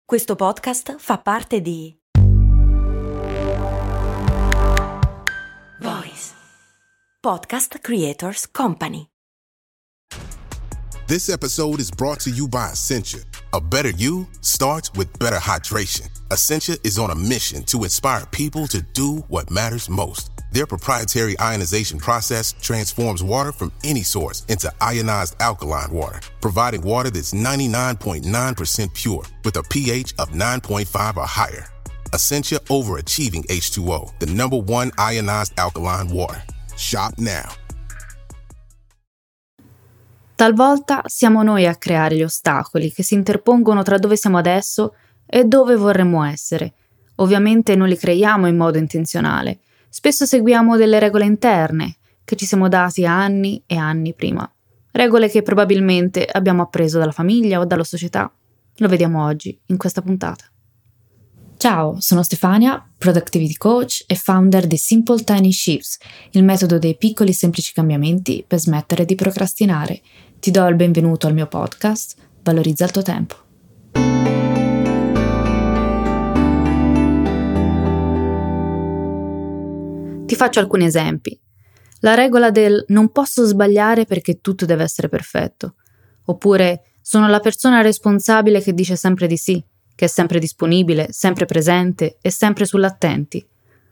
Questo podcast fa parte di Voice Podcast Creators Company. This episode is brought to you by Essentia. A better you starts with better hydration. Essentia is on a mission to inspire people to do what matters most. Their proprietary ionization process transforms water from any source into ionized alkaline water, providing water that's 99.9% pure with a pH of 9.5 or higher. Essentia overachieving H2O, the #1 ionized alkaline water. Shop now. Talvolta siamo noi a creare gli ostacoli che si interpongono tra dove siamo adesso e dove vorremmo essere. Ovviamente non li creiamo in modo intenzionale. Spesso seguiamo delle regole interne che ci siamo dati anni e anni prima. Regole che probabilmente abbiamo appreso dalla famiglia o dalla società. Lo vediamo oggi, in questa puntata. Ciao, sono Stefania, Productivity Coach e founder di Simple Tiny Shifts, il metodo dei piccoli semplici cambiamenti per smettere di procrastinare. Ti do il benvenuto al mio podcast, Valorizza il tuo tempo. Ti faccio alcuni esempi. La regola del non posso sbagliare perché tutto deve essere perfetto. Oppure sono la persona responsabile che dice sempre di sì, che è sempre disponibile, sempre presente e sempre sull'attenti.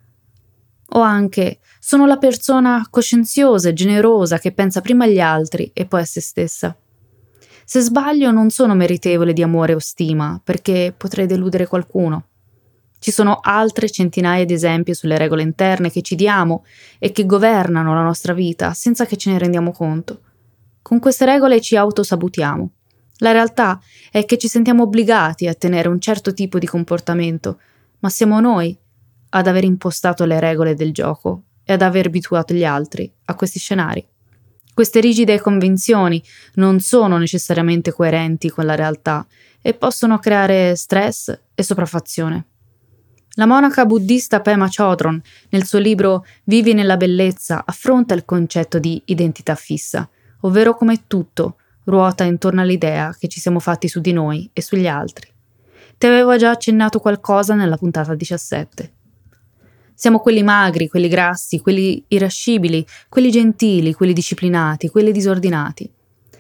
O anche sono la persona coscienziosa e generosa che pensa prima agli altri e poi a se stessa. Se sbaglio non sono meritevole di amore o stima perché potrei deludere qualcuno. Ci sono altre centinaia di esempi sulle regole interne che ci diamo e che governano la nostra vita senza che ce ne rendiamo conto. Con queste regole ci autosabotiamo. La realtà è che ci sentiamo obbligati a tenere un certo tipo di comportamento, ma siamo noi ad aver impostato le regole del gioco e ad aver abituato gli altri a questi scenari. Queste rigide convinzioni non sono necessariamente coerenti con la realtà e possono creare stress e sopraffazione. La monaca buddista Pema Chodron, nel suo libro Vivi nella bellezza, affronta il concetto di identità fissa, ovvero come tutto ruota intorno all'idea che ci siamo fatti su di noi e sugli altri. Ti avevo già accennato qualcosa nella puntata 17. Siamo quelli magri, quelli grassi, quelli irascibili, quelli gentili, quelli disciplinati, quelli disordinati.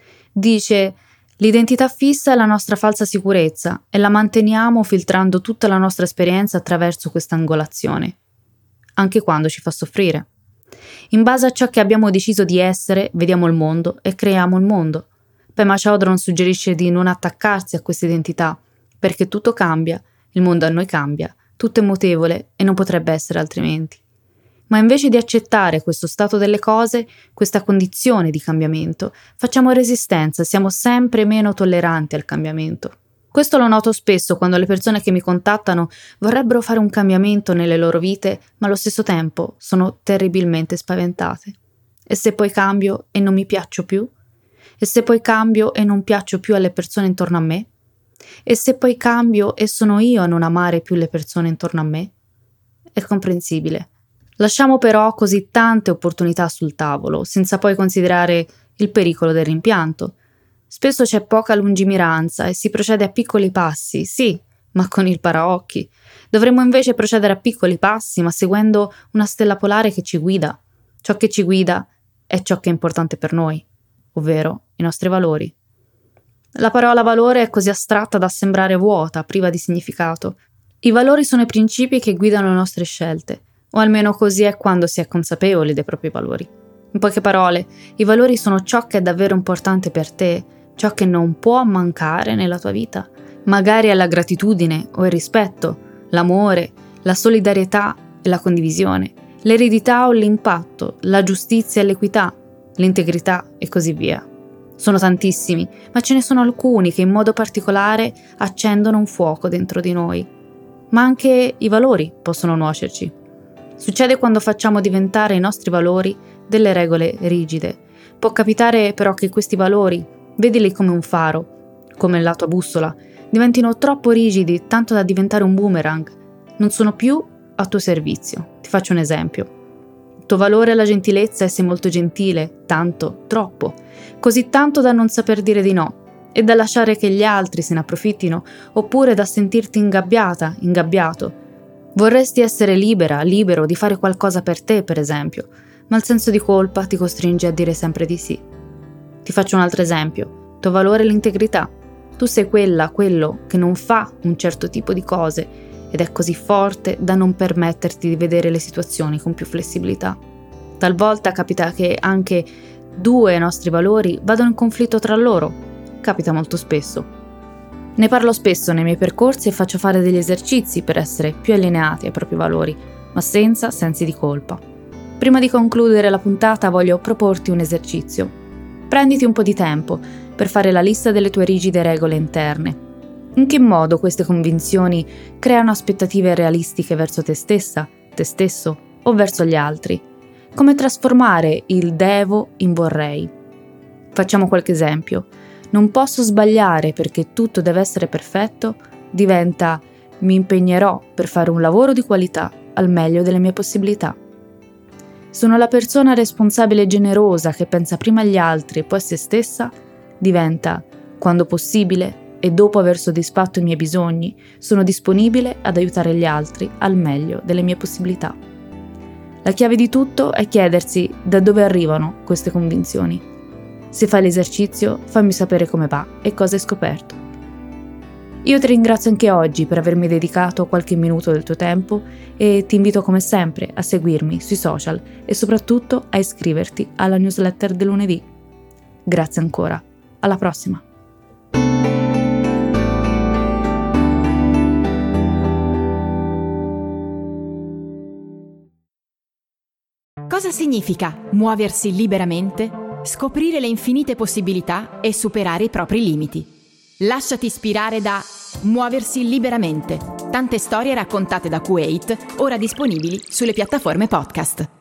Dice: l'identità fissa è la nostra falsa sicurezza e la manteniamo filtrando tutta la nostra esperienza attraverso questa angolazione, anche quando ci fa soffrire. In base a ciò che abbiamo deciso di essere, vediamo il mondo e creiamo il mondo. Pema Chodron suggerisce di non attaccarsi a questa identità, perché tutto cambia, il mondo a noi cambia, tutto è mutevole e non potrebbe essere altrimenti. Ma invece di accettare questo stato delle cose, questa condizione di cambiamento, facciamo resistenza, siamo sempre meno tolleranti al cambiamento. Questo lo noto spesso quando le persone che mi contattano vorrebbero fare un cambiamento nelle loro vite, ma allo stesso tempo sono terribilmente spaventate. E se poi cambio e non mi piaccio più? E se poi cambio e non piaccio più alle persone intorno a me? E se poi cambio e sono io a non amare più le persone intorno a me? È comprensibile. Lasciamo però così tante opportunità sul tavolo, senza poi considerare il pericolo del rimpianto. Spesso c'è poca lungimiranza e si procede a piccoli passi, sì, ma con il paraocchi. Dovremmo invece procedere a piccoli passi, ma seguendo una stella polare che ci guida. Ciò che ci guida è ciò che è importante per noi, ovvero i nostri valori. La parola valore è così astratta da sembrare vuota, priva di significato. I valori sono i principi che guidano le nostre scelte. O almeno così è quando si è consapevoli dei propri valori. In poche parole, i valori sono ciò che è davvero importante per te, ciò che non può mancare nella tua vita. Magari è la gratitudine o il rispetto, l'amore, la solidarietà e la condivisione, l'eredità o l'impatto, la giustizia e l'equità, l'integrità e così via. Sono tantissimi, ma ce ne sono alcuni che in modo particolare accendono un fuoco dentro di noi. Ma anche i valori possono nuocerci. Succede quando facciamo diventare i nostri valori delle regole rigide. Può capitare però che questi valori, vedili come un faro, come la tua bussola, diventino troppo rigidi tanto da diventare un boomerang. Non sono più a tuo servizio. Ti faccio un esempio. Il tuo valore è la gentilezza e sei molto gentile, tanto, troppo, così tanto da non saper dire di no. e da lasciare che gli altri se ne approfittino, oppure da sentirti ingabbiata, ingabbiato. Vorresti essere libera, libero di fare qualcosa per te, per esempio, ma il senso di colpa ti costringe a dire sempre di sì. Ti faccio un altro esempio. Tuo valore è l'integrità. Tu sei quello che non fa un certo tipo di cose ed è così forte da non permetterti di vedere le situazioni con più flessibilità. Talvolta capita che anche due nostri valori vadano in conflitto tra loro. Capita molto spesso. Ne parlo spesso nei miei percorsi e faccio fare degli esercizi per essere più allineati ai propri valori, ma senza sensi di colpa. Prima di concludere la puntata voglio proporti un esercizio. Prenditi un po' di tempo per fare la lista delle tue rigide regole interne. In che modo queste convinzioni creano aspettative realistiche verso te stessa, te stesso o verso gli altri? Come trasformare il devo in vorrei? Facciamo qualche esempio. Non posso sbagliare perché tutto deve essere perfetto, diventa mi impegnerò per fare un lavoro di qualità al meglio delle mie possibilità. Sono la persona responsabile e generosa che pensa prima agli altri e poi a se stessa, diventa quando possibile e dopo aver soddisfatto i miei bisogni, sono disponibile ad aiutare gli altri al meglio delle mie possibilità. La chiave di tutto è chiedersi da dove arrivano queste convinzioni. Se fai l'esercizio, fammi sapere come va e cosa hai scoperto. Io ti ringrazio anche oggi per avermi dedicato qualche minuto del tuo tempo e ti invito come sempre a seguirmi sui social e soprattutto a iscriverti alla newsletter del lunedì. Grazie ancora, alla prossima! Cosa significa muoversi liberamente? Scoprire le infinite possibilità e superare i propri limiti. Lasciati ispirare da Muoversi liberamente. Tante storie raccontate da Kuwait, ora disponibili sulle piattaforme podcast.